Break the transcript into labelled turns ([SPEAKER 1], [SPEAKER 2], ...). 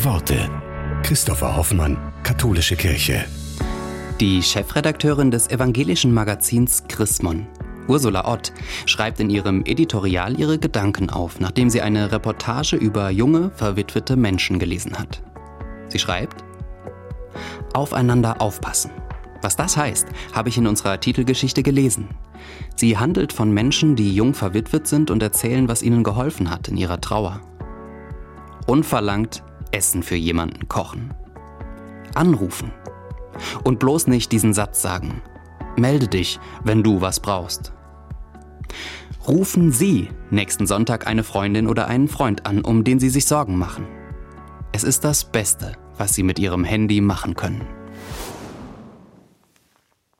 [SPEAKER 1] Worte. Christopher Hoffmann, Katholische Kirche.
[SPEAKER 2] Die Chefredakteurin des evangelischen Magazins Chrismon, Ursula Ott, schreibt in ihrem Editorial ihre Gedanken auf, nachdem sie eine Reportage über junge, verwitwete Menschen gelesen hat. Sie schreibt: Aufeinander aufpassen. Was das heißt, habe ich in unserer Titelgeschichte gelesen. Sie handelt von Menschen, die jung verwitwet sind und erzählen, was ihnen geholfen hat in ihrer Trauer. Unverlangt Essen für jemanden kochen. Anrufen. Und bloß nicht diesen Satz sagen: Melde dich, wenn du was brauchst. Rufen Sie nächsten Sonntag eine Freundin oder einen Freund an, um den Sie sich Sorgen machen. Es ist das Beste, was Sie mit Ihrem Handy machen können.